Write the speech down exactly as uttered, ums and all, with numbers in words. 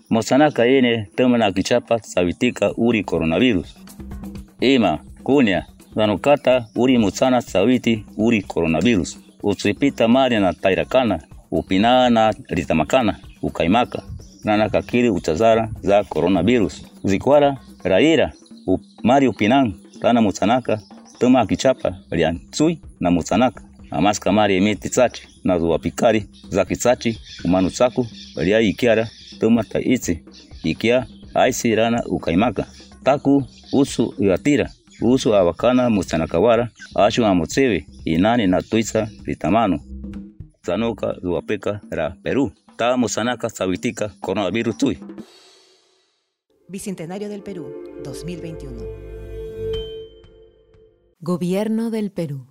Mosanaka ene temana kichapa sabitika uri coronavirus. Ima kunya zanukata uri mutsana sabiti uri coronavirus. Utsipita mari na tairakana, upina na ritamakana, ukaimaka. Nana kakiri utazara za coronavirus. Zikwara raira u mari upinan tana mutsanaka tema kichapa rian tsui na mutsanaka. Amaska mari emiti tsachi na zuwapikari za kitsachi umanu tsaku ria ikiara tema taitsi ikia aisi rana ukaimaka. Taku usu yatira usu awakana mutsanakawara ashu amutsewe inani na tuisa ritamano. Zanuka zuwapeka ra Perú. Ta musanaka sabitika coronavirus tui. Bicentenario del Perú, dos mil veintiuno. Gobierno del Perú.